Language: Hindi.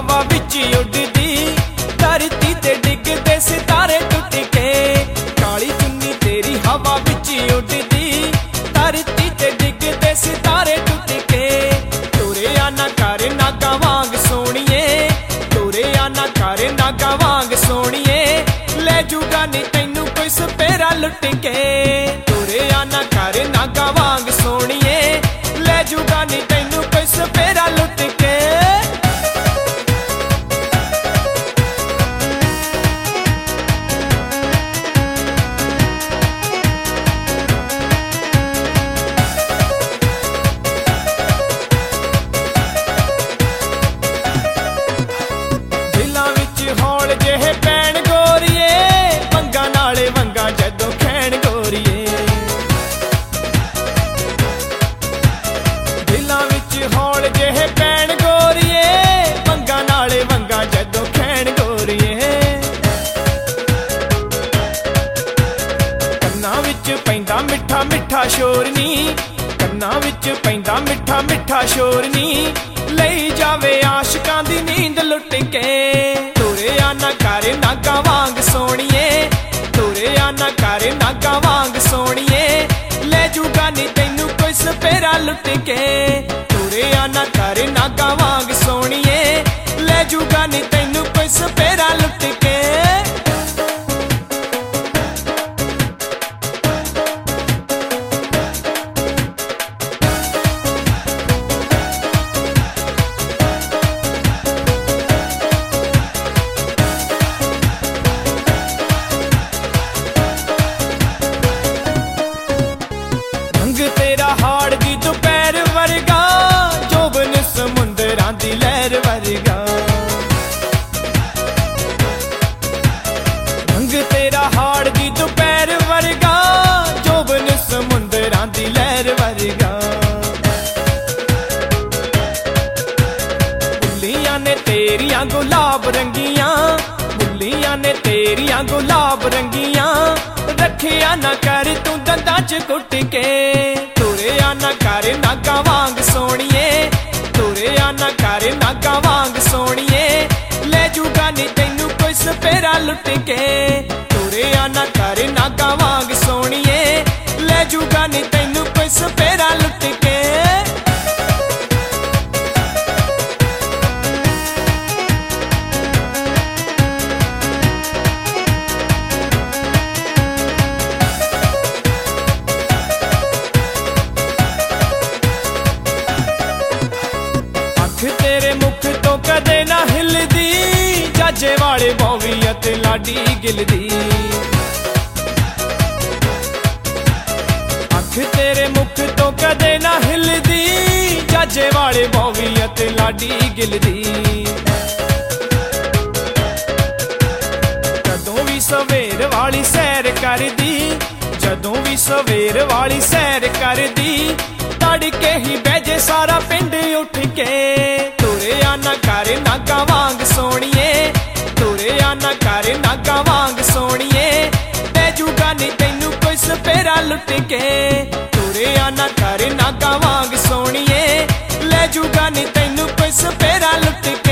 हवा विच उड़दी, धरती ते डिगदे सितारे टुट के। काली चुन्नी तेरी हवा विच उड़दी, धरती ते डिगदे सितारे टुट के। तुरे आना कर नागा वांग सोणिए, तुरे आना कर नागा वांग सोणिए, ले जूगा नी तैनू कोई सपेरा लुट के। तुरे आना कर नागा वांग सोणिए, ले जूगा नी तैनू कोई सपेरा लुट के। दिलां विच हौल जेहे पैण गोरीए, वंगा नाले वंगा जदों खैण गोरीए। दिलां विच हौल जेहे पैण गोरीए, वंगा नाले वंगा जदों खैण गोरीए। कन्नां विच पैंदा मिठा मिठा शोर नी, कन्नां विच पैंदा मिठा मिठा शोर नी, लई जावे आशिकां दी नींद लुट के। तुरे आना कर नागा वांग सोणिए, तुरे आना कर नागा वांग सोणिए, ले जूगा नी तैनू कोई सपेरा लुट के। तुरे आना कर नागा वांग सोणिए, ले जूगा नी तैनू कोई सपेरा लुट के। रंग तेरा हाड़ दी दोपहर वर्गा, जोबन समुंदरां दी लहर वर्गा। रंग तेरा हाड़ दी दोपहर वर्गा, जोबन समुंदरां दी लहर वर्गा। बुल्लियां ने तेरियां गुलाब रंगियां, बुल्लियां ने तेरियां गुलाब रंगियां, रखिया ना कर तू दंदां च कुट के। तुरे आना कर नागा वांग सोणिए, तुरे आना कर नागा वांग सोणिए, ले जूगा नी तैनू कोई सपेरा लुट के। तुरे आना कर नागा वांग सोणिए, ले जूगा नी तैनू कोई सपेरा लुट के। तेरे मुख तो कदे ना हिलदी, जाजे वाले बौवीयत लाडी गिलदी। अख तेरे मुख तो कदे ना हिलदी, जाजे वाले बौवीयत लाडी गिलदी। जदों भी सवेर वाली सैर करदी, जदों भी सवेर वाली सैर करदी, तड़के ही बैजे सारा पिंड उठ के। तुरे आना कर नागा वांग सोणिए, तुरे आना कर नागा वांग सोणिए, ले जूगा नी तैनू कोई सपेरा लुट के। तुरे आना कर नागा वांग सोणिए, ले जूगा नी तैनू कोई सपेरा लुट के।